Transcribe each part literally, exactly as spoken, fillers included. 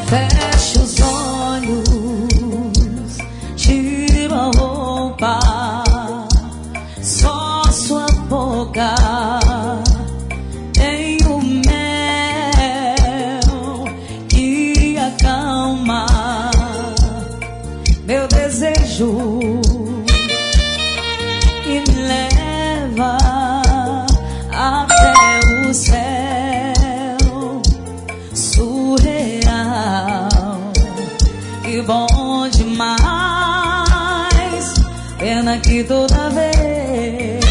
Fecho os olhos, tiro a roupa, só sua boca tem o mel que acalma meu desejo e me leva até o céu surreal. Que bom demais, pena que toda vez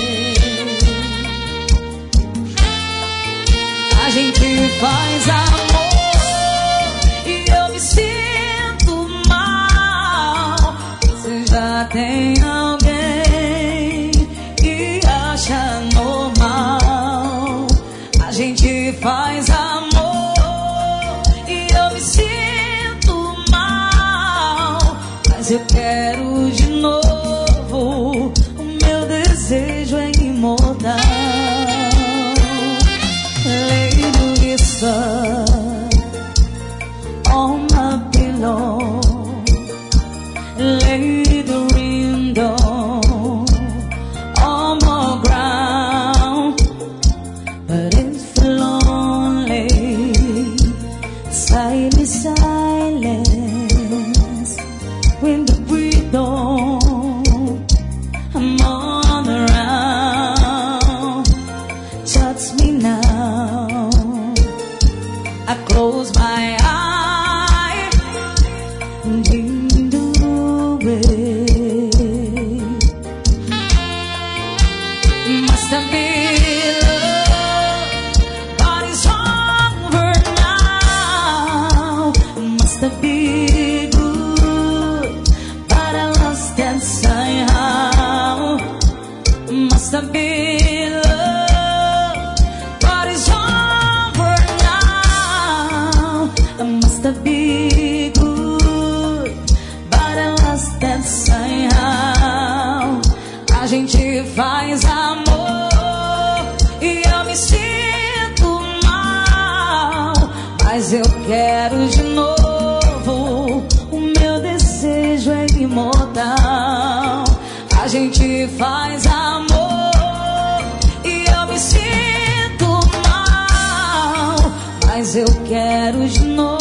a gente faz amor e eu me sinto mal. Você já tem alguém que acha normal. A gente faz amor e eu me sinto mal, mas eu quero de novo. O meu desejo é imortal. Lay the whisper on my pillow, lay the window on my ground, but it's lonely, silent silence when the breeze don't. I'm on the round, touch me now. I close my eyes and dream away. Must have been love, but it's over now. Must have been good, but I lost it somehow. Must have been love, but it's over now. Must have been good, but I lost it somehow. A gente faz amor e eu me sinto mal, mas eu quero de novo. O meu desejo é imortal. A gente faz amor e eu me sinto mal, mas eu quero de novo.